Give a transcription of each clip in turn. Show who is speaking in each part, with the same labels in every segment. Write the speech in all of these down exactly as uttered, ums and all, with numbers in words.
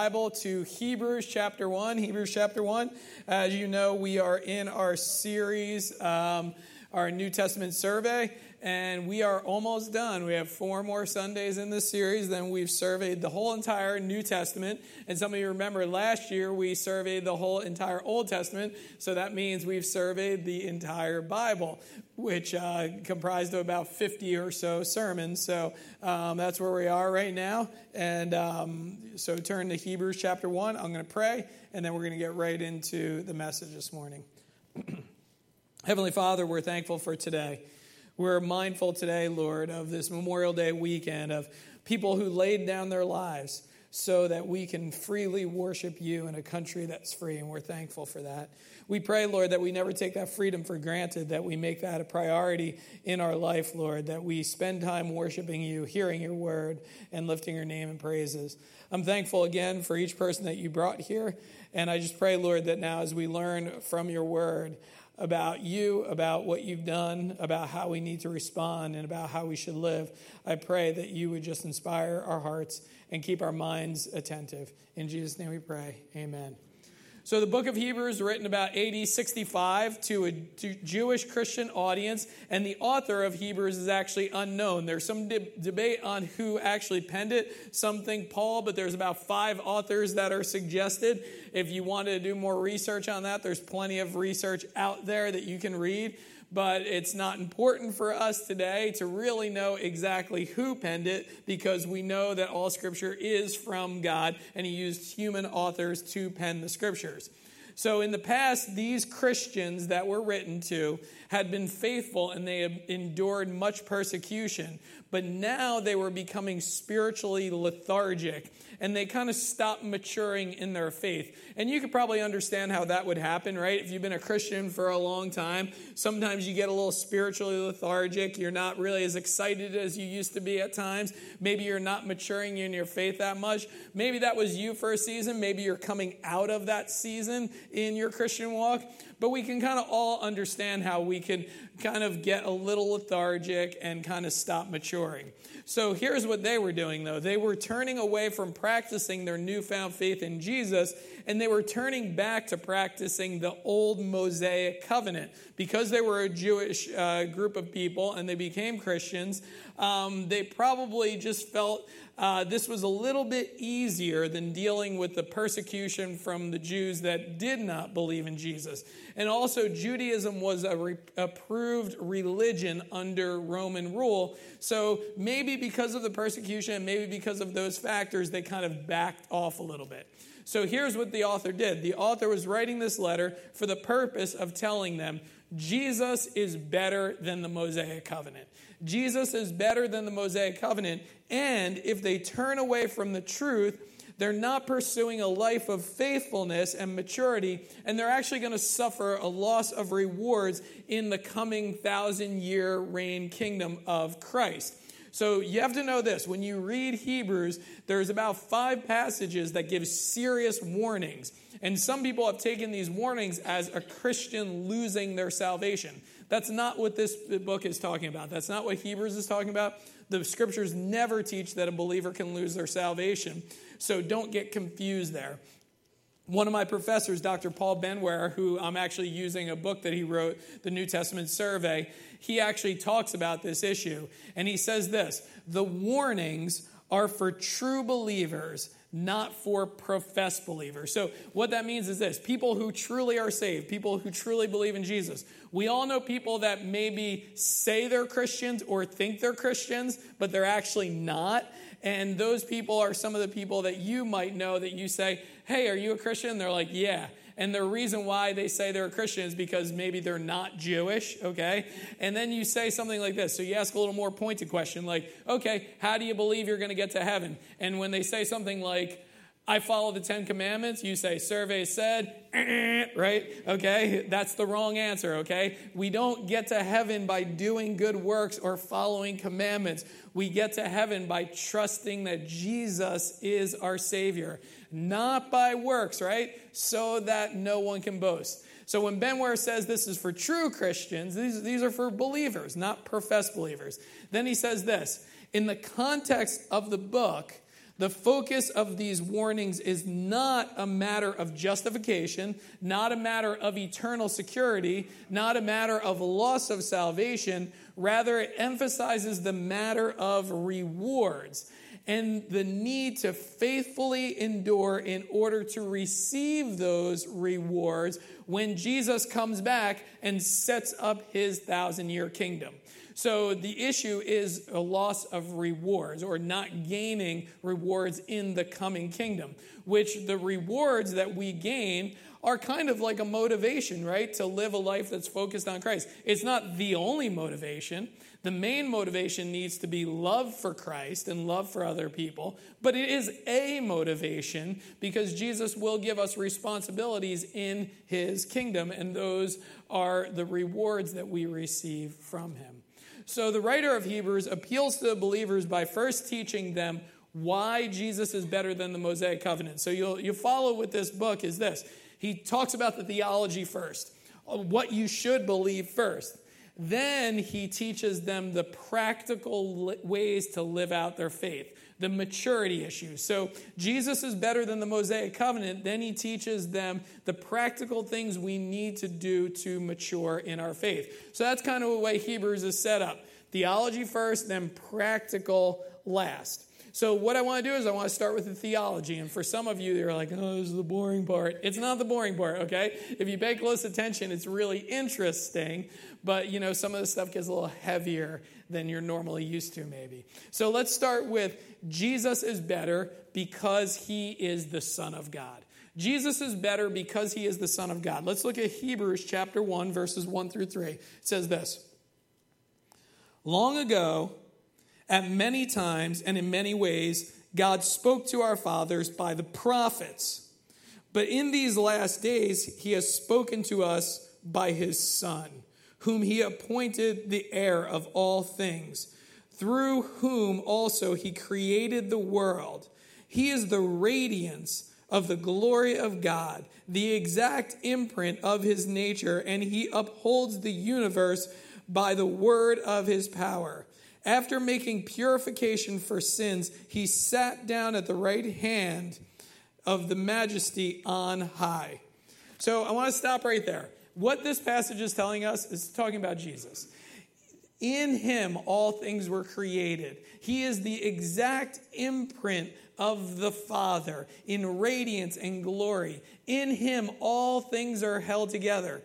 Speaker 1: Bible to Hebrews chapter one. Hebrews chapter one. As you know, we are in our series, um, our New Testament survey, and we are almost done. We have four more Sundays in this series, then we've surveyed the whole entire New Testament. And some of you remember last year we surveyed the whole entire Old Testament, so that means we've surveyed the entire Bible, which uh, comprised of about fifty or so sermons. So um, that's where we are right now. And um, so turn to Hebrews chapter one. I'm going to pray, and then we're going to get right into the message this morning. Heavenly Father, we're thankful for today. We're mindful today, Lord, of this Memorial Day weekend, of people who laid down their lives so that we can freely worship you in a country that's free, and we're thankful for that. We pray, Lord, that we never take that freedom for granted, that we make that a priority in our life, Lord, that we spend time worshiping you, hearing your word, and lifting your name and praises. I'm thankful again for each person that you brought here, and I just pray, Lord, that now as we learn from your word about you, about what you've done, about how we need to respond, and about how we should live, I pray that you would just inspire our hearts and keep our minds attentive. In Jesus' name we pray. Amen. So the book of Hebrews, written about A D sixty-five to a Jewish Christian audience, and the author of Hebrews is actually unknown. There's some de- debate on who actually penned it. Some think Paul, but there's about five authors that are suggested. If you wanted to do more research on that, there's plenty of research out there that you can read. But it's not important for us today to really know exactly who penned it, because we know that all Scripture is from God, and he used human authors to pen the Scriptures. So in the past, these Christians that were written to had been faithful, and they had endured much persecution. But now they were becoming spiritually lethargic, and they kind of stopped maturing in their faith. And you could probably understand how that would happen, right? If you've been a Christian for a long time, sometimes you get a little spiritually lethargic. You're not really as excited as you used to be at times. Maybe you're not maturing in your faith that much. Maybe that was you for a season. Maybe you're coming out of that season in your Christian walk. But we can kind of all understand how we can kind of get a little lethargic and kind of stop maturing. So here's what they were doing, though. They were turning away from practicing their newfound faith in Jesus, and they were turning back to practicing the old Mosaic covenant. Because they were a Jewish uh, group of people and they became Christians, um, they probably just felt uh, this was a little bit easier than dealing with the persecution from the Jews that did not believe in Jesus. And also, Judaism was a re- approved religion under Roman rule. So maybe because of the persecution, maybe because of those factors, they kind of backed off a little bit. So here's what the author did. The author was writing this letter for the purpose of telling them Jesus is better than the Mosaic covenant. Jesus is better than the Mosaic covenant. And if they turn away from the truth, they're not pursuing a life of faithfulness and maturity, and they're actually going to suffer a loss of rewards in the coming thousand-year reign kingdom of Christ. So you have to know this. When you read Hebrews, there's about five passages that give serious warnings. And some people have taken these warnings as a Christian losing their salvation. That's not what this book is talking about. That's not what Hebrews is talking about. The Scriptures never teach that a believer can lose their salvation. So don't get confused there. One of my professors, Doctor Paul Benware, who I'm actually using a book that he wrote, the New Testament Survey, he actually talks about this issue. And he says this: the warnings are for true believers, not for professed believers. So what that means is this: people who truly are saved, people who truly believe in Jesus. We all know people that maybe say they're Christians or think they're Christians, but they're actually not. And those people are some of the people that you might know that you say, hey, are you a Christian? They're like, yeah. And the reason why they say they're a Christian is because maybe they're not Jewish, okay? And then you say something like this. So you ask a little more pointed question like, okay, how do you believe you're going to get to heaven? And when they say something like, I follow the Ten Commandments, you say, survey said, eh, right? Okay, that's the wrong answer, okay? We don't get to heaven by doing good works or following commandments. We get to heaven by trusting that Jesus is our Savior, not by works, right? So that no one can boast. So when Benware says this is for true Christians, these, these are for believers, not professed believers. Then he says this: in the context of the book, The focus of these warnings is not a matter of justification, not a matter of eternal security, not a matter of loss of salvation. Rather, it emphasizes the matter of rewards and the need to faithfully endure in order to receive those rewards when Jesus comes back and sets up his thousand-year kingdom. So the issue is a loss of rewards, or not gaining rewards in the coming kingdom, which the rewards that we gain are kind of like a motivation, right, to live a life that's focused on Christ. It's not the only motivation. The main motivation needs to be love for Christ and love for other people, but it is a motivation because Jesus will give us responsibilities in his kingdom, and those are the rewards that we receive from him. So the writer of Hebrews appeals to the believers by first teaching them why Jesus is better than the Mosaic covenant. So you'll you follow with this book is this. He talks about the theology first, what you should believe first. Then he teaches them the practical ways to live out their faith, the maturity issues. So Jesus is better than the Mosaic covenant. Then he teaches them the practical things we need to do to mature in our faith. So that's kind of the way Hebrews is set up. Theology first, then practical last. So what I want to do is I want to start with the theology. And for some of you, you're like, oh, this is the boring part. It's not the boring part, okay? If you pay close attention, it's really interesting. But, you know, some of the stuff gets a little heavier than you're normally used to, maybe. So let's start with Jesus is better because he is the Son of God. Jesus is better because he is the Son of God. Let's look at Hebrews chapter one, verses one through three. It says this. Long ago, at many times and in many ways, God spoke to our fathers by the prophets. But in these last days, he has spoken to us by his Son, whom he appointed the heir of all things, through whom also he created the world. He is the radiance of the glory of God, the exact imprint of his nature, and he upholds the universe by the word of his power. After making purification for sins, he sat down at the right hand of the majesty on high. So I want to stop right there. What this passage is telling us is talking about Jesus. In him, all things were created. He is the exact imprint of the Father in radiance and glory. In him, all things are held together.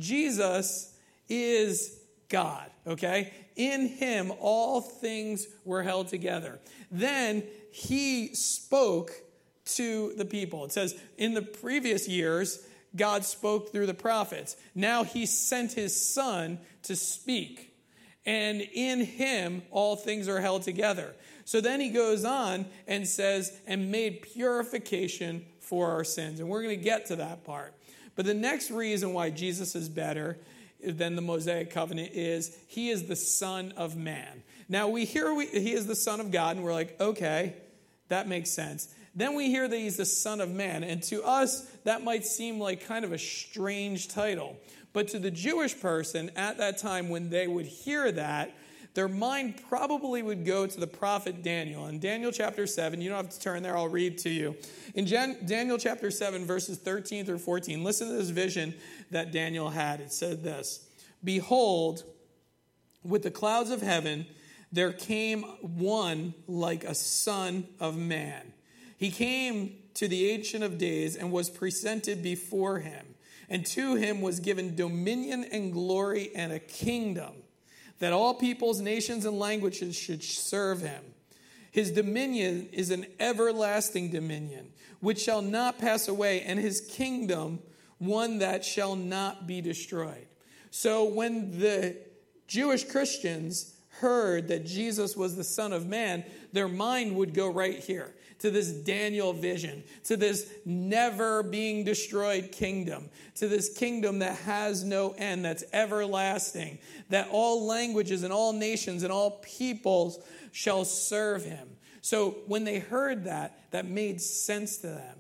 Speaker 1: Jesus is God, okay? In him, all things were held together. Then he spoke to the people. It says, in the previous years, God spoke through the prophets. Now he sent his Son to speak. And in him, all things are held together. So then he goes on and says, and made purification for our sins. And we're going to get to that part. But the next reason why Jesus is better than the Mosaic covenant is he is the Son of Man. Now we hear we, he is the Son of God, and we're like, okay, that makes sense. Then we hear that he's the Son of Man, and to us, that might seem like kind of a strange title. But to the Jewish person at that time, when they would hear that, their mind probably would go to the prophet Daniel. In Daniel chapter seven, you don't have to turn there, I'll read to you. In Jan- Daniel chapter seven, verses thirteen through fourteen, listen to this vision that Daniel had. It said this, behold, with the clouds of heaven, there came one like a son of man. He came to the Ancient of Days and was presented before him. And to him was given dominion and glory and a kingdom, that all peoples, nations, and languages should serve him. His dominion is an everlasting dominion, which shall not pass away, and his kingdom one that shall not be destroyed. So when the Jewish Christians heard that Jesus was the Son of Man, their mind would go right here to this Daniel vision, to this never being destroyed kingdom, to this kingdom that has no end, that's everlasting, that all languages and all nations and all peoples shall serve him. So when they heard that, that made sense to them.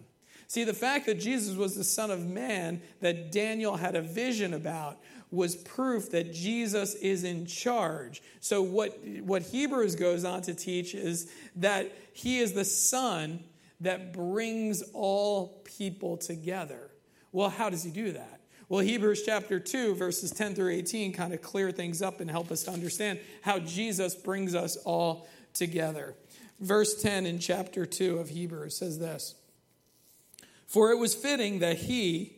Speaker 1: See, the fact that Jesus was the Son of Man that Daniel had a vision about was proof that Jesus is in charge. So what, what Hebrews goes on to teach is that he is the Son that brings all people together. Well, how does he do that? Well, Hebrews chapter two, verses ten through eighteen kind of clear things up and help us to understand how Jesus brings us all together. Verse ten in chapter two of Hebrews says this: "For it was fitting that he,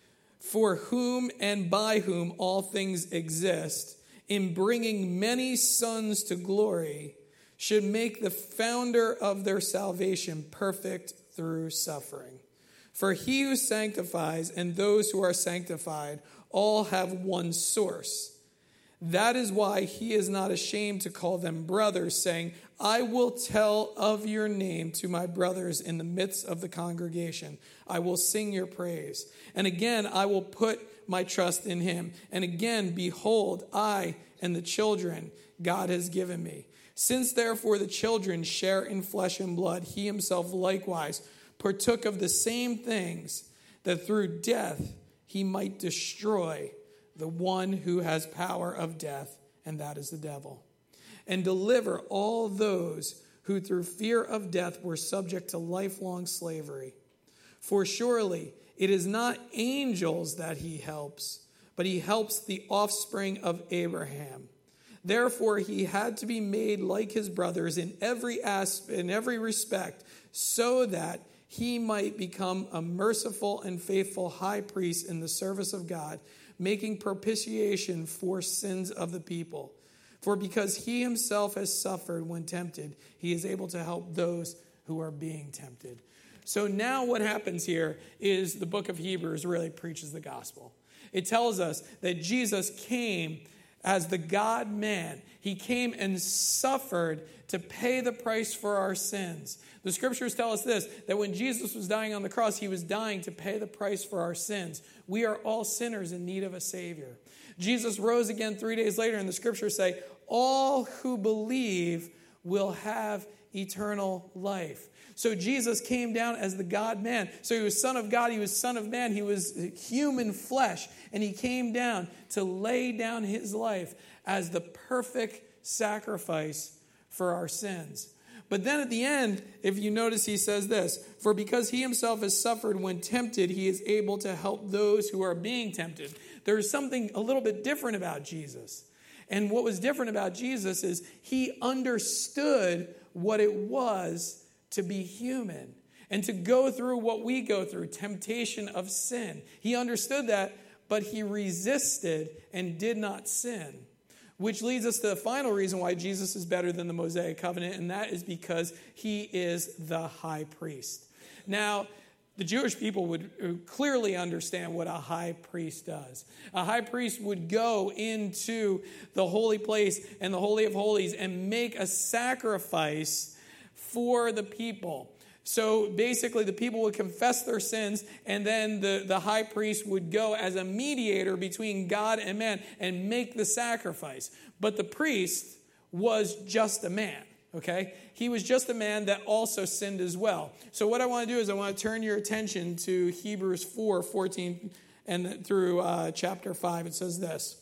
Speaker 1: for whom and by whom all things exist, in bringing many sons to glory, should make the founder of their salvation perfect through suffering. For he who sanctifies and those who are sanctified all have one source. That is why he is not ashamed to call them brothers, saying, 'I will tell of your name to my brothers in the midst of the congregation. I will sing your praise. And again, I will put my trust in him. And again, behold, I and the children God has given me. Since therefore the children share in flesh and blood, he himself likewise partook of the same things, that through death he might destroy the one who has power of death, and that is the devil, and deliver all those who through fear of death were subject to lifelong slavery. For surely it is not angels that he helps, but he helps the offspring of Abraham. Therefore he had to be made like his brothers in every aspect, in every respect, so that he might become a merciful and faithful high priest in the service of God, making propitiation for sins of the people. For because he himself has suffered when tempted, he is able to help those who are being tempted." So now what happens here is the book of Hebrews really preaches the gospel. It tells us that Jesus came as the God-man. He came and suffered to pay the price for our sins. The scriptures tell us this, that when Jesus was dying on the cross, he was dying to pay the price for our sins. We are all sinners in need of a Savior. Jesus rose again three days later, and the scriptures say, all who believe will have eternal life. So Jesus came down as the God-man. So he was Son of God, he was Son of Man, he was human flesh, and he came down to lay down his life as the perfect sacrifice for our sins. But then at the end, if you notice, he says this, "For because he himself has suffered when tempted, he is able to help those who are being tempted." There's something a little bit different about Jesus. And what was different about Jesus is he understood what it was to be human and to go through what we go through, temptation of sin. He understood that, but he resisted and did not sin. Which leads us to the final reason why Jesus is better than the Mosaic covenant, and that is because he is the high priest. Now, the Jewish people would clearly understand what a high priest does. A high priest would go into the holy place and the Holy of Holies and make a sacrifice for the people. So basically the people would confess their sins, and then the, the high priest would go as a mediator between God and man and make the sacrifice. But the priest was just a man, okay? He was just a man that also sinned as well. So what I want to do is I want to turn your attention to Hebrews four, fourteen and through uh, chapter five. It says this: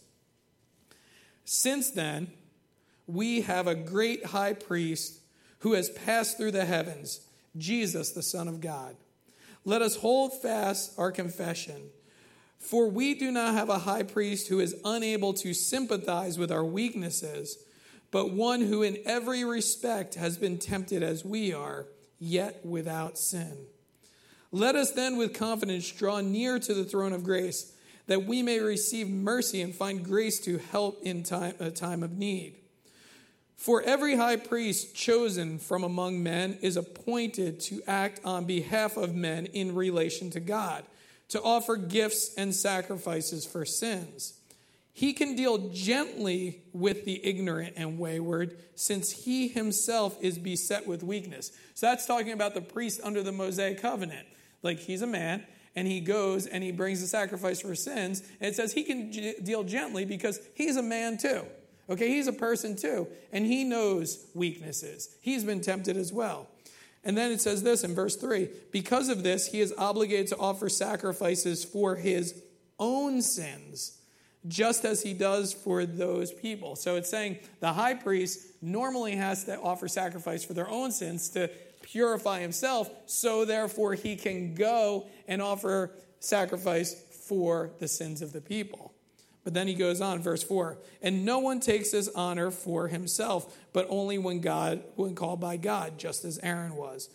Speaker 1: "Since then, we have a great high priest who has passed through the heavens, Jesus, the Son of God. Let us hold fast our confession. For we do not have a high priest who is unable to sympathize with our weaknesses, but one who in every respect has been tempted as we are, yet without sin. Let us then with confidence draw near to the throne of grace, that we may receive mercy and find grace to help in time, a time of need. For every high priest chosen from among men is appointed to act on behalf of men in relation to God, to offer gifts and sacrifices for sins. He can deal gently with the ignorant and wayward, since he himself is beset with weakness." So that's talking about the priest under the Mosaic covenant. Like, he's a man, and he goes and he brings the sacrifice for sins. And it says he can g- deal gently because he's a man too. Okay, he's a person too, and he knows weaknesses. He's been tempted as well. And then it says this in verse three, because of this, he is obligated to offer sacrifices for his own sins, just as he does for those people. So it's saying the high priest normally has to offer sacrifice for their own sins to purify himself, so therefore he can go and offer sacrifice for the sins of the people. But then he goes on, verse four, and no one takes his honor for himself, but only when God, when called by God, just as Aaron was.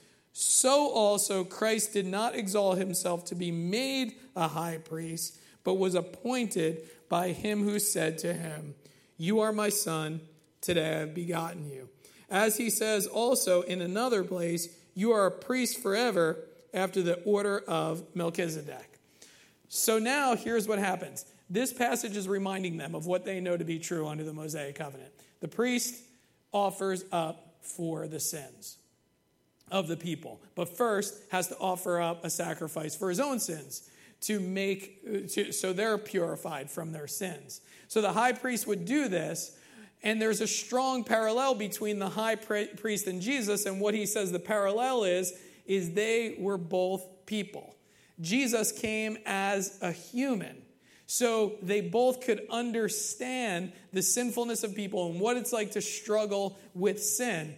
Speaker 1: So also Christ did not exalt himself to be made a high priest, but was appointed by him who said to him, you are my son, today I have begotten you. As he says also in another place, you are a priest forever after the order of Melchizedek. So now here's what happens. This passage is reminding them of what they know to be true under the Mosaic covenant. The priest offers up for the sins of the people, but first has to offer up a sacrifice for his own sins to make to, so they're purified from their sins. So the high priest would do this, and there's a strong parallel between the high priest and Jesus, and what he says the parallel is is they were both people. Jesus came as a human. So they both could understand the sinfulness of people and what it's like to struggle with sin.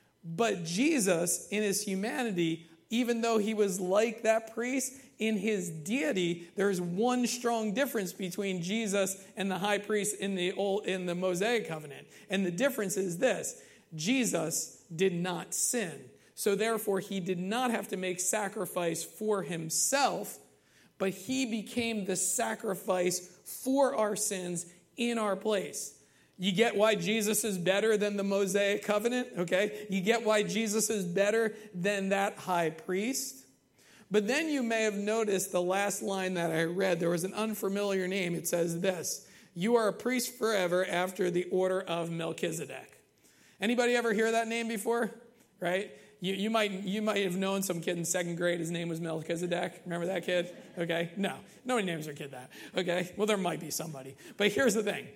Speaker 1: But Jesus, in his humanity, even though he was like that priest, in his deity, there's one strong difference between Jesus and the high priest in the old in the Mosaic covenant. And the difference is this: Jesus did not sin. So therefore, he did not have to make sacrifice for himself, but he became the sacrifice for our sins in our place. You get why Jesus is better than the Mosaic covenant, okay? You get why Jesus is better than that high priest. But then you may have noticed the last line that I read. There was an unfamiliar name. It says this: you are a priest forever after the order of Melchizedek. Anybody ever hear that name before? Right? You, you might you might have known some kid in second grade. His name was Melchizedek. Remember that kid? Okay. No. Nobody names their kid that. Okay. Well, there might be somebody. But here's the thing.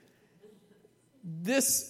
Speaker 1: This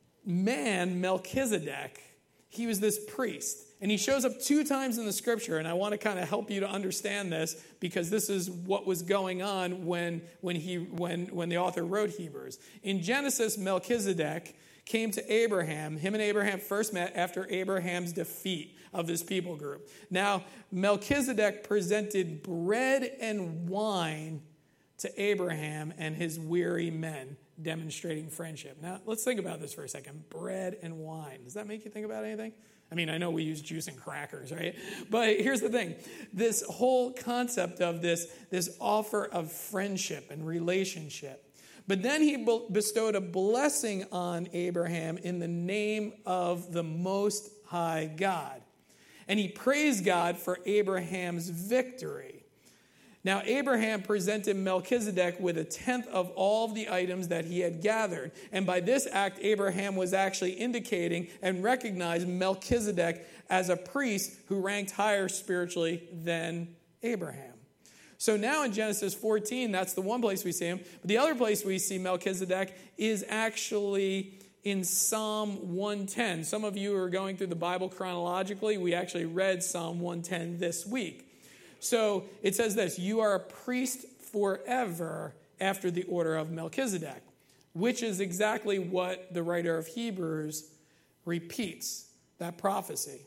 Speaker 1: man, Melchizedek, he was this priest. And he shows up two times in the scripture, and I want to kind of help you to understand this because this is what was going on when, when, he, when, when the author wrote Hebrews. In Genesis, Melchizedek came to Abraham. Him and Abraham first met after Abraham's defeat of this people group. Now, Melchizedek presented bread and wine to Abraham and his weary men, demonstrating friendship. Now, let's think about this for a second. Bread and wine. Does that make you think about anything? I mean, I know we use juice and crackers, right? But here's the thing. This whole concept of this, this offer of friendship and relationship. But then he bestowed a blessing on Abraham in the name of the Most High God. And he praised God for Abraham's victory. Now, Abraham presented Melchizedek with a tenth of all of the items that he had gathered. And by this act, Abraham was actually indicating and recognized Melchizedek as a priest who ranked higher spiritually than Abraham. So now in Genesis fourteen, that's the one place we see him. But the other place we see Melchizedek is actually in Psalm one ten. Some of you are going through the Bible chronologically. We actually read Psalm one ten this week. So it says this: you are a priest forever after the order of Melchizedek, which is exactly what the writer of Hebrews repeats, that prophecy.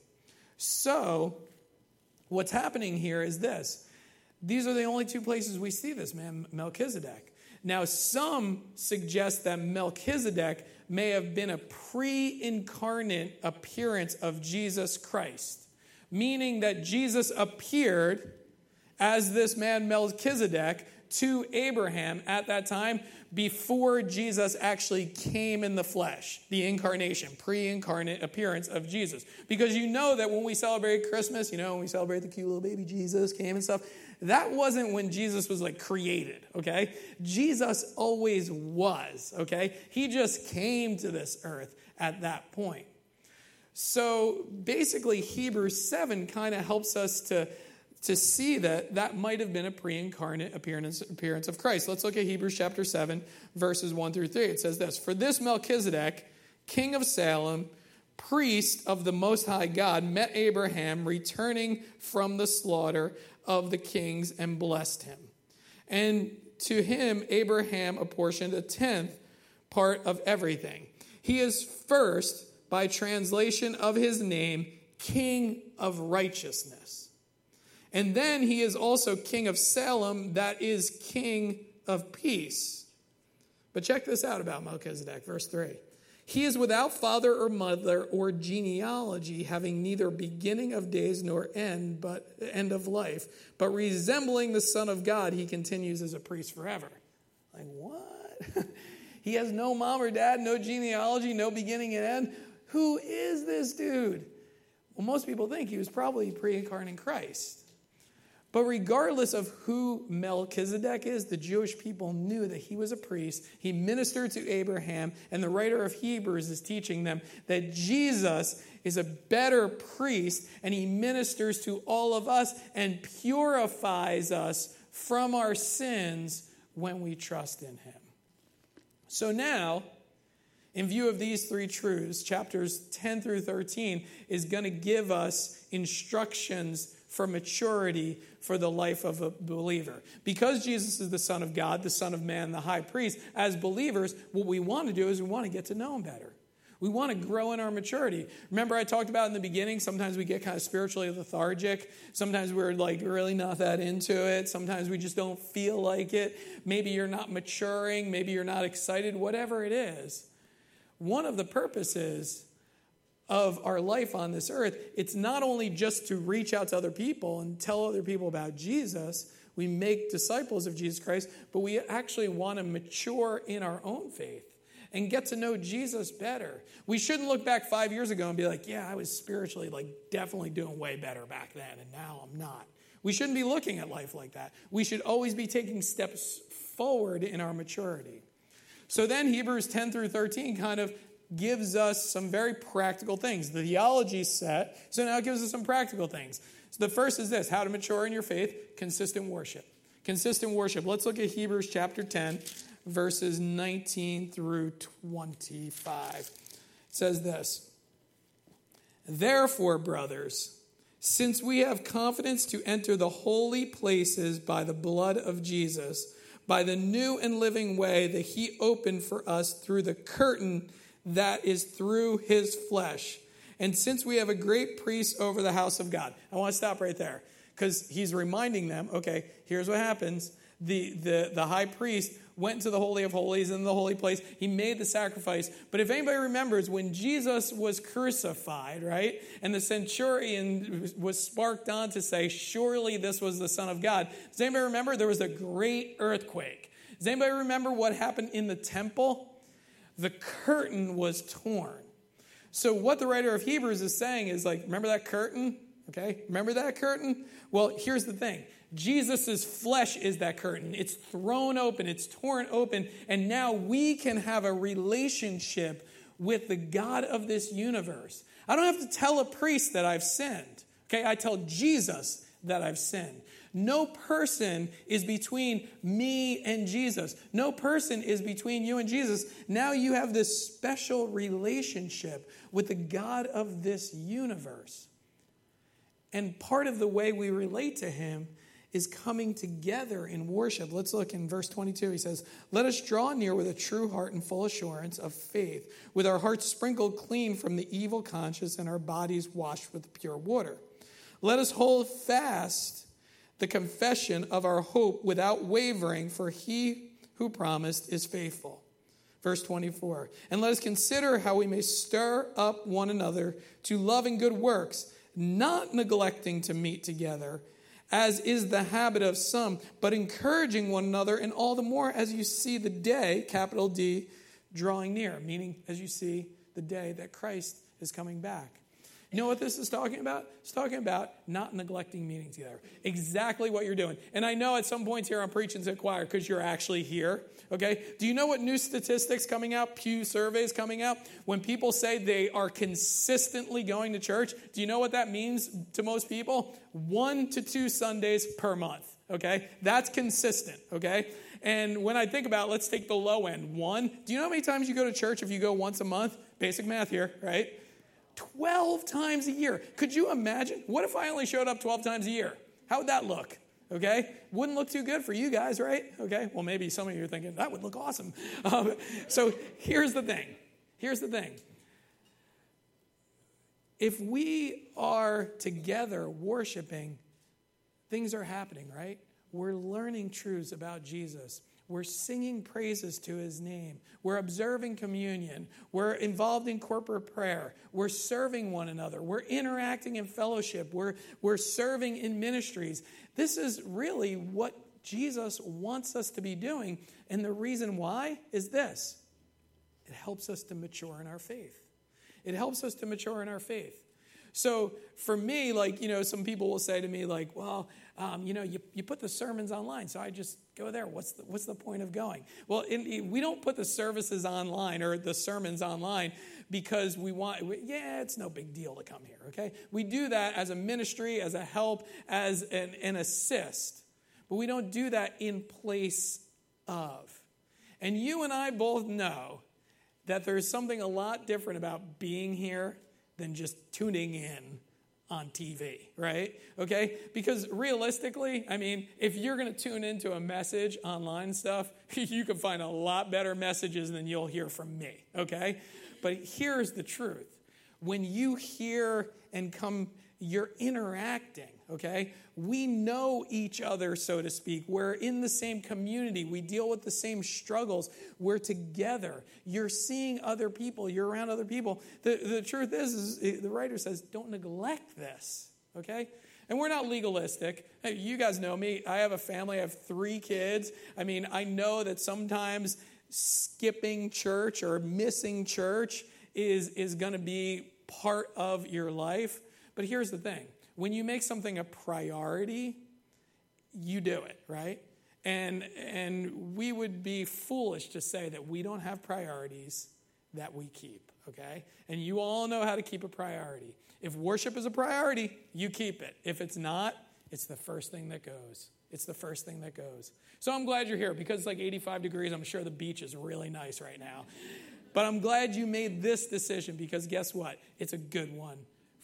Speaker 1: So what's happening here is this. These are the only two places we see this man, Melchizedek. Now, some suggest that Melchizedek may have been a pre-incarnate appearance of Jesus Christ, meaning that Jesus appeared as this man Melchizedek to Abraham at that time before Jesus actually came in the flesh, the incarnation, pre-incarnate appearance of Jesus. Because you know that when we celebrate Christmas, you know, when we celebrate the cute little baby Jesus came and stuff, that wasn't when Jesus was like created, okay? Jesus always was, okay? He just came to this earth at that point. So basically Hebrews seven kind of helps us to to see that that might have been a pre-incarnate appearance, appearance of Christ. Let's look at Hebrews chapter seven, verses one through three. It says this: for this Melchizedek, king of Salem, priest of the Most High God, met Abraham returning from the slaughter of the kings and blessed him. And to him, Abraham apportioned a tenth part of everything. He is first, by translation of his name, King of Righteousness. And then he is also King of Salem, that is King of Peace. But check this out about Melchizedek, verse three. He is without father or mother or genealogy, having neither beginning of days nor end, but end of life. But resembling the Son of God, he continues as a priest forever. Like, what? He has no mom or dad, no genealogy, no beginning and end. Who is this dude? Well, most people think he was probably pre-incarnate Christ. But regardless of who Melchizedek is, the Jewish people knew that he was a priest. He ministered to Abraham, and the writer of Hebrews is teaching them that Jesus is a better priest, and he ministers to all of us and purifies us from our sins when we trust in him. So now, in view of these three truths, chapters ten through thirteen is going to give us instructions for maturity for the life of a believer. Because Jesus is the Son of God, the Son of Man, the high priest, as believers, what we want to do is we want to get to know him better. We want to grow in our maturity. Remember I talked about in the beginning, sometimes we get kind of spiritually lethargic. Sometimes we're like really not that into it. Sometimes we just don't feel like it. Maybe you're not maturing. Maybe you're not excited. Whatever it is. One of the purposes of our life on this earth, it's not only just to reach out to other people and tell other people about Jesus. We make disciples of Jesus Christ, but we actually want to mature in our own faith and get to know Jesus better. We shouldn't look back five years ago and be like, yeah, I was spiritually like definitely doing way better back then, and now I'm not. We shouldn't be looking at life like that. We should always be taking steps forward in our maturity. So then Hebrews ten through thirteen kind of gives us some very practical things. The theology set, so now it gives us some practical things. So the first is this: how to mature in your faith, consistent worship. Consistent worship. Let's look at Hebrews chapter ten, verses nineteen through twenty-five. It says this: Therefore, brothers, since we have confidence to enter the holy places by the blood of Jesus, by the new and living way that he opened for us through the curtain that is through his flesh. And since we have a great priest over the house of God. I want to stop right there because he's reminding them, okay, here's what happens. The, the, the high priest went into the Holy of Holies in the holy place. He made the sacrifice. But if anybody remembers, when Jesus was crucified, right, and the centurion was sparked on to say, surely this was the Son of God. Does anybody remember? There was a great earthquake. Does anybody remember what happened in the temple? The curtain was torn. So what the writer of Hebrews is saying is like, remember that curtain? Okay, remember that curtain? Well, here's the thing. Jesus' flesh is that curtain. It's thrown open. It's torn open. And now we can have a relationship with the God of this universe. I don't have to tell a priest that I've sinned. Okay, I tell Jesus that I've sinned. No person is between me and Jesus. No person is between you and Jesus. Now you have this special relationship with the God of this universe. And part of the way we relate to him is coming together in worship. Let's look in verse twenty-two. He says, let us draw near with a true heart and full assurance of faith, with our hearts sprinkled clean from the evil conscience and our bodies washed with pure water. Let us hold fast the confession of our hope without wavering, for he who promised is faithful. Verse twenty-four, and let us consider how we may stir up one another to love and good works, not neglecting to meet together, as is the habit of some, but encouraging one another, and all the more as you see the day, capital D, drawing near, meaning as you see the day that Christ is coming back. You know what this is talking about? It's talking about not neglecting meeting together. Exactly what you're doing. And I know at some points here I'm preaching to the choir because you're actually here. Okay? Do you know what new statistics coming out, Pew surveys coming out? When people say they are consistently going to church, do you know what that means to most people? One to two Sundays per month. Okay? That's consistent. Okay? And when I think about, let's take the low end. One, do you know how many times you go to church if you go once a month? Basic math here, right? twelve times a year. Could you imagine? What if I only showed up twelve times a year? How would that look? Okay? Wouldn't look too good for you guys, right? Okay? Well, maybe some of you are thinking, that would look awesome. Um, so here's the thing. Here's the thing. If we are together worshiping, things are happening, right? We're learning truths about Jesus. We're singing praises to his name. We're observing communion. We're involved in corporate prayer. We're serving one another. We're interacting in fellowship. We're, we're serving in ministries. This is really what Jesus wants us to be doing. And the reason why is this. It helps us to mature in our faith. It helps us to mature in our faith. So for me, like, you know, some people will say to me, like, well, um, you know, you, you put the sermons online, so I just go there. What's the, what's the point of going? Well, in, we don't put the services online or the sermons online because we want, we, yeah, it's no big deal to come here, okay? We do that as a ministry, as a help, as an, an assist. But we don't do that in place of. And you and I both know that there's something a lot different about being here than just tuning in on T V, right? Okay? Because realistically, I mean, if you're going to tune into a message online stuff, you can find a lot better messages than you'll hear from me, okay? But here's the truth. When you hear and come, you're interacting, okay? We know each other, so to speak. We're in the same community. We deal with the same struggles. We're together. You're seeing other people. You're around other people. The, the truth is, is, the writer says, don't neglect this, okay? And we're not legalistic. Hey, you guys know me. I have a family. I have three kids. I mean, I know that sometimes skipping church or missing church is, is going to be part of your life. But here's the thing. When you make something a priority, you do it, right? And and we would be foolish to say that we don't have priorities that we keep, okay? And you all know how to keep a priority. If worship is a priority, you keep it. If it's not, it's the first thing that goes. It's the first thing that goes. So I'm glad you're here because it's like eighty-five degrees. I'm sure the beach is really nice right now. But I'm glad you made this decision because guess what? It's a good one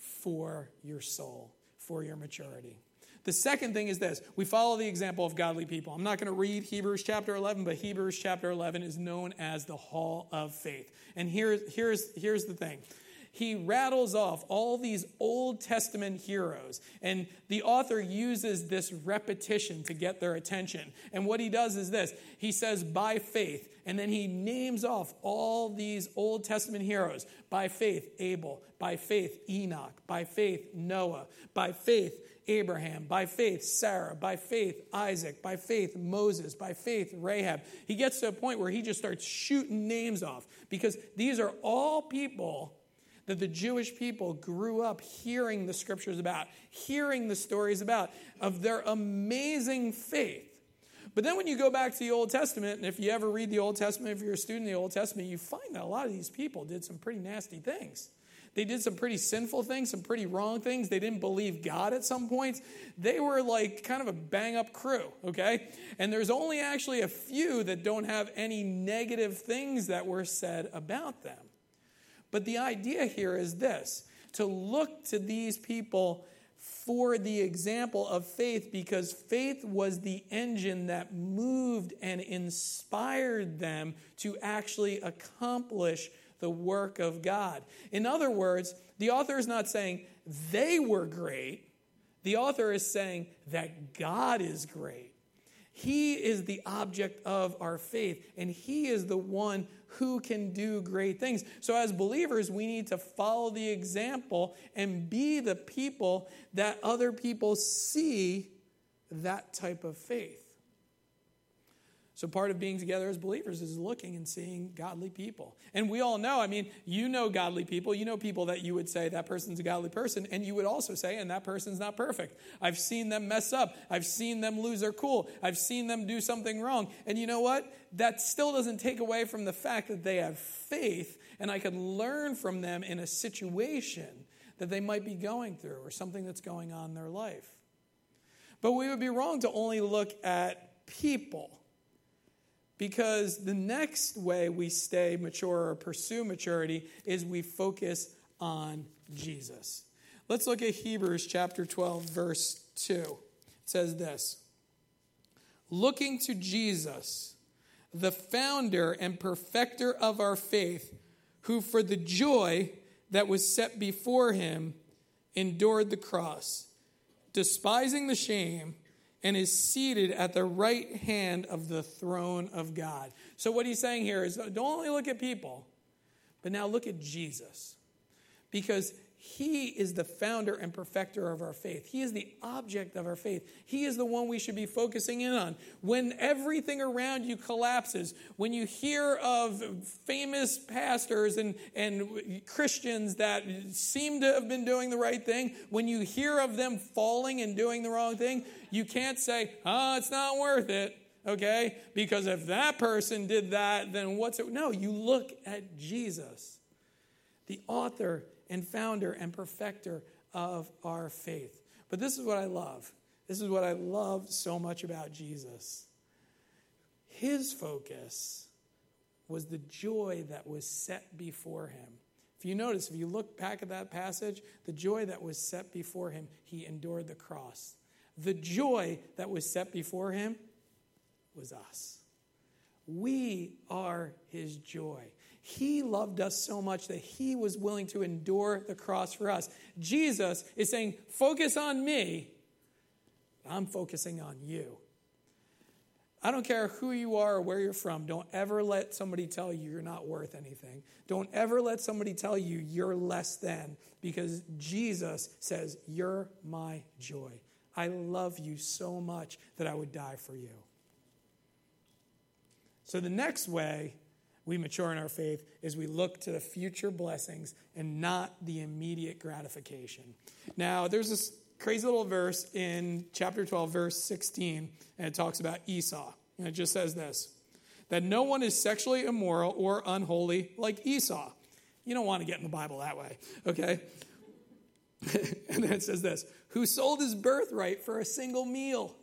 Speaker 1: for your soul, for your maturity. The second thing is this. We follow the example of godly people. I'm not going to read Hebrews chapter eleven, but Hebrews chapter eleven is known as the Hall of Faith. And here, here's, here's the thing. He rattles off all these Old Testament heroes. And the author uses this repetition to get their attention. And what he does is this. He says, by faith. And then he names off all these Old Testament heroes. By faith, Abel. By faith, Enoch. By faith, Noah. By faith, Abraham. By faith, Sarah. By faith, Isaac. By faith, Moses. By faith, Rahab. He gets to a point where he just starts shooting names off. Because these are all people that the Jewish people grew up hearing the scriptures about, hearing the stories about, of their amazing faith. But then when you go back to the Old Testament, and if you ever read the Old Testament, if you're a student of the Old Testament, you find that a lot of these people did some pretty nasty things. They did some pretty sinful things, some pretty wrong things. They didn't believe God at some points. They were like kind of a bang-up crew, okay? And there's only actually a few that don't have any negative things that were said about them. But the idea here is this, to look to these people for the example of faith, because faith was the engine that moved and inspired them to actually accomplish the work of God. In other words, the author is not saying they were great. The author is saying that God is great. He is the object of our faith, and he is the one who can do great things. So as believers, we need to follow the example and be the people that other people see that type of faith. So part of being together as believers is looking and seeing godly people. And we all know, I mean, you know godly people. You know people that you would say that person's a godly person, and you would also say, and that person's not perfect. I've seen them mess up. I've seen them lose their cool. I've seen them do something wrong. And you know what? That still doesn't take away from the fact that they have faith, and I can learn from them in a situation that they might be going through or something that's going on in their life. But we would be wrong to only look at people. Because the next way we stay mature or pursue maturity is we focus on Jesus. Let's look at Hebrews chapter twelve, verse two. It says this, looking to Jesus, the founder and perfecter of our faith, who for the joy that was set before him endured the cross, despising the shame, and is seated at the right hand of the throne of God. So what he's saying here is don't only look at people, but now look at Jesus. Because he is the founder and perfecter of our faith. He is the object of our faith. He is the one we should be focusing in on. When everything around you collapses, when you hear of famous pastors and, and Christians that seem to have been doing the right thing, when you hear of them falling and doing the wrong thing, you can't say, oh, it's not worth it, okay? Because if that person did that, then what's it? No, you look at Jesus, the author and founder and perfecter of our faith. But this is what I love. This is what I love so much about Jesus. His focus was the joy that was set before him. If you notice, if you look back at that passage, the joy that was set before him, he endured the cross. The joy that was set before him was us. We are his joy. He loved us so much that he was willing to endure the cross for us. Jesus is saying, focus on me. I'm focusing on you. I don't care who you are or where you're from. Don't ever let somebody tell you you're not worth anything. Don't ever let somebody tell you you're less than, because Jesus says, you're my joy. I love you so much that I would die for you. So the next way we mature in our faith is we look to the future blessings and not the immediate gratification. Now, there's this crazy little verse in chapter twelve, verse sixteen, and it talks about Esau. And it just says this, that no one is sexually immoral or unholy like Esau. You don't want to get in the Bible that way, okay? And then it says this, who sold his birthright for a single meal.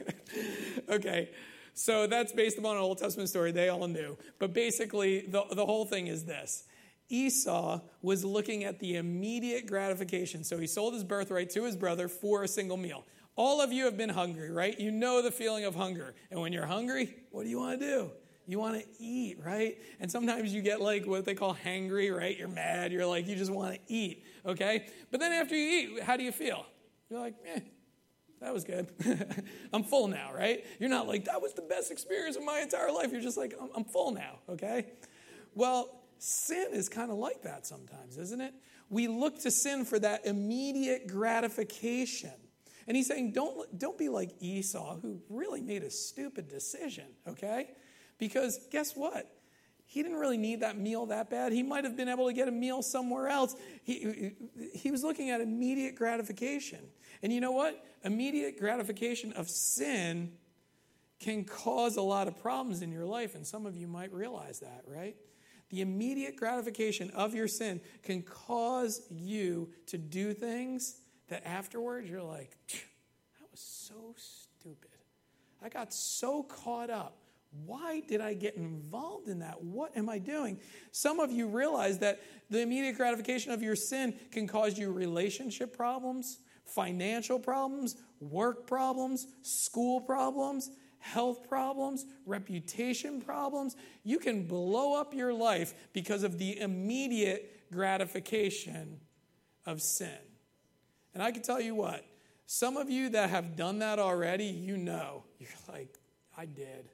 Speaker 1: Okay. So that's based upon an Old Testament story they all knew. But basically, the, the whole thing is this. Esau was looking at the immediate gratification. So he sold his birthright to his brother for a single meal. All of you have been hungry, right? You know the feeling of hunger. And when you're hungry, what do you want to do? You want to eat, right? And sometimes you get like what they call hangry, right? You're mad. You're like, you just want to eat, okay? But then after you eat, how do you feel? You're like, eh. That was good. I'm full now, right? You're not like, that was the best experience of my entire life. You're just like, I'm, I'm full now, okay? Well, sin is kind of like that sometimes, isn't it? We look to sin for that immediate gratification. And he's saying, don't, don't be like Esau, who really made a stupid decision, okay? Because guess what? He didn't really need that meal that bad. He might have been able to get a meal somewhere else. He, he was looking at immediate gratification. And you know what? Immediate gratification of sin can cause a lot of problems in your life, and some of you might realize that, right? The immediate gratification of your sin can cause you to do things that afterwards you're like, that was so stupid. I got so caught up. Why did I get involved in that? What am I doing? Some of you realize that the immediate gratification of your sin can cause you relationship problems, financial problems, work problems, school problems, health problems, reputation problems. You can blow up your life because of the immediate gratification of sin. And I can tell you what, some of you that have done that already, you know, you're like, I did.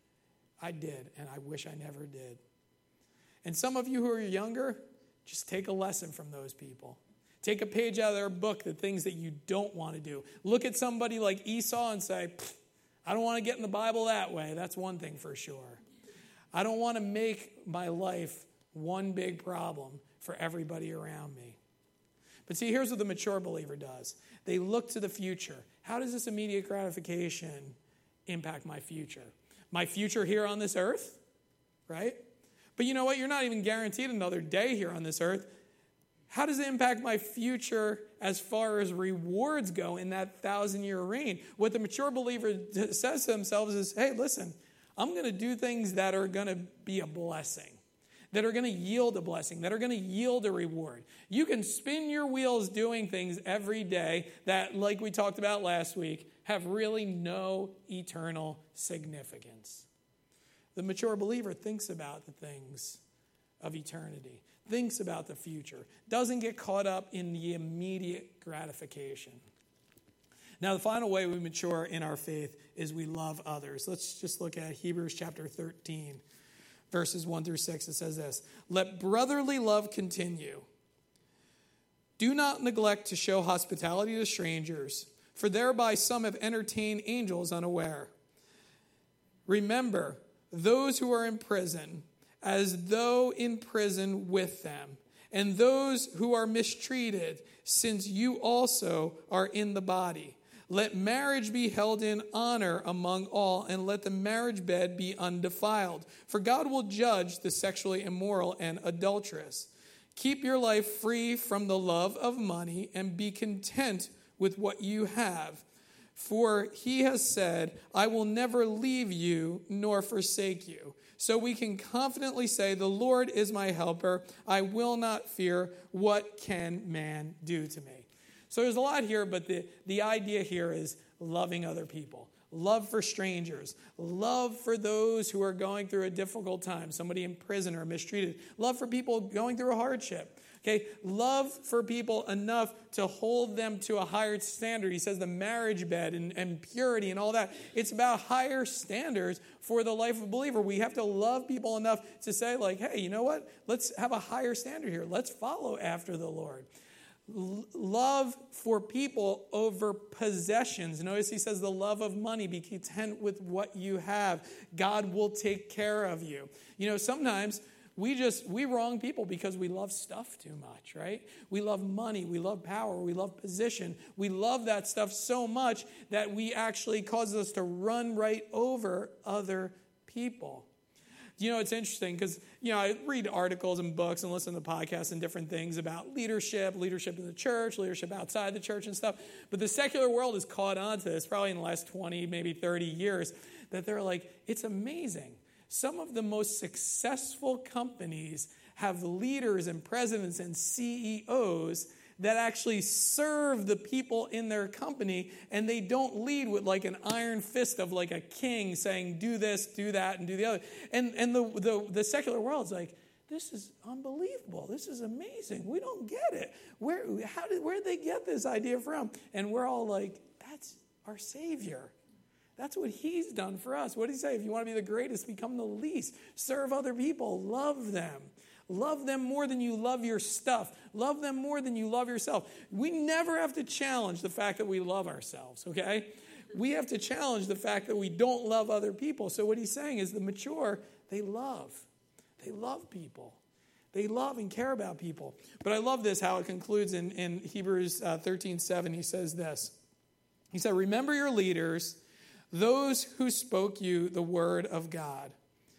Speaker 1: I did, and I wish I never did. And some of you who are younger, just take a lesson from those people. Take a page out of their book, the things that you don't want to do. Look at somebody like Esau and say, I don't want to get in the Bible that way. That's one thing for sure. I don't want to make my life one big problem for everybody around me. But see, here's what the mature believer does. They look to the future. How does this immediate gratification impact my future? My future here on this earth, right? But you know what? You're not even guaranteed another day here on this earth. How does it impact my future as far as rewards go in that thousand-year reign? What the mature believer says to themselves is, hey, listen, I'm going to do things that are going to be a blessing, that are going to yield a blessing, that are going to yield a reward. You can spin your wheels doing things every day that, like we talked about last week, have really no eternal significance. The mature believer thinks about the things of eternity, thinks about the future, doesn't get caught up in the immediate gratification. Now, the final way we mature in our faith is we love others. Let's just look at Hebrews chapter thirteen, verses one through six. It says this: "Let brotherly love continue. Do not neglect to show hospitality to strangers, for thereby some have entertained angels unaware. Remember those who are in prison, as though in prison with them, and those who are mistreated, since you also are in the body. Let marriage be held in honor among all, and let the marriage bed be undefiled. For God will judge the sexually immoral and adulterous. Keep your life free from the love of money, and be content with what you have. For he has said, I will never leave you nor forsake you. So we can confidently say, the Lord is my helper. I will not fear. What can man do to me?" So there's a lot here, but the, the idea here is loving other people. Love for strangers. Love for those who are going through a difficult time. Somebody in prison or mistreated. Love for people going through a hardship. Okay, love for people enough to hold them to a higher standard. He says the marriage bed and, and purity and all that. It's about higher standards for the life of a believer. We have to love people enough to say, like, hey, you know what? Let's have a higher standard here. Let's follow after the Lord. L- love for people over possessions. Notice he says the love of money. Be content with what you have. God will take care of you. You know, sometimes We just, we wrong people because we love stuff too much, right? We love money, we love power, we love position. We love that stuff so much that we actually cause us to run right over other people. You know, it's interesting because, you know, I read articles and books and listen to podcasts and different things about leadership, leadership in the church, leadership outside the church and stuff. But the secular world has caught on to this probably in the last twenty, maybe thirty years, that they're like, it's amazing. Some of the most successful companies have leaders and presidents and C E Os that actually serve the people in their company, and they don't lead with like an iron fist of like a king saying, do this, do that, and do the other. And and the, the, the secular world's like, this is unbelievable. This is amazing. We don't get it. Where how did where did they get this idea from? And we're all like, that's our Savior. That's what he's done for us. What did he say? If you want to be the greatest, become the least. Serve other people. Love them. Love them more than you love your stuff. Love them more than you love yourself. We never have to challenge the fact that we love ourselves, okay? We have to challenge the fact that we don't love other people. So what he's saying is the mature, they love. They love people. They love and care about people. But I love this, how it concludes in, in Hebrews uh, thirteen seven. He says this. He said, remember your leaders, those who spoke you the word of God.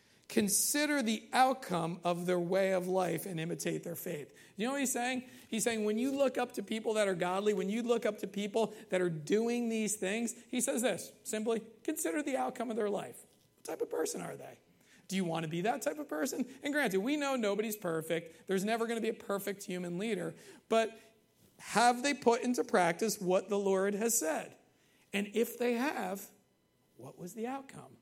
Speaker 1: Consider the outcome of their way of life and imitate their faith. You know what he's saying? He's saying when you look up to people that are godly, when you look up to people that are doing these things, he says this, simply, consider the outcome of their life. What type of person are they? Do you want to be that type of person? And granted, we know nobody's perfect. There's never going to be a perfect human leader. But have they put into practice what the Lord has said? And if they have, what was the outcome?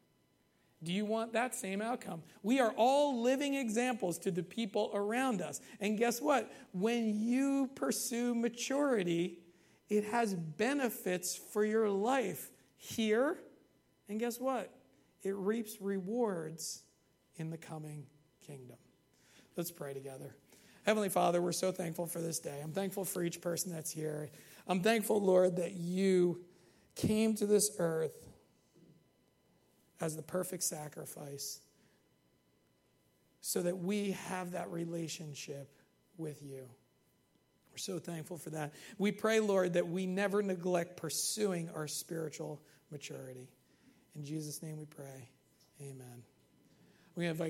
Speaker 1: Do you want that same outcome? We are all living examples to the people around us. And guess what? When you pursue maturity, it has benefits for your life here. And guess what? It reaps rewards in the coming kingdom. Let's pray together. Heavenly Father, we're so thankful for this day. I'm thankful for each person that's here. I'm thankful, Lord, that you came to this earth as the perfect sacrifice so that we have that relationship with you. We're so thankful for that. We pray, Lord, that we never neglect pursuing our spiritual maturity. In Jesus' name we pray. Amen. We invite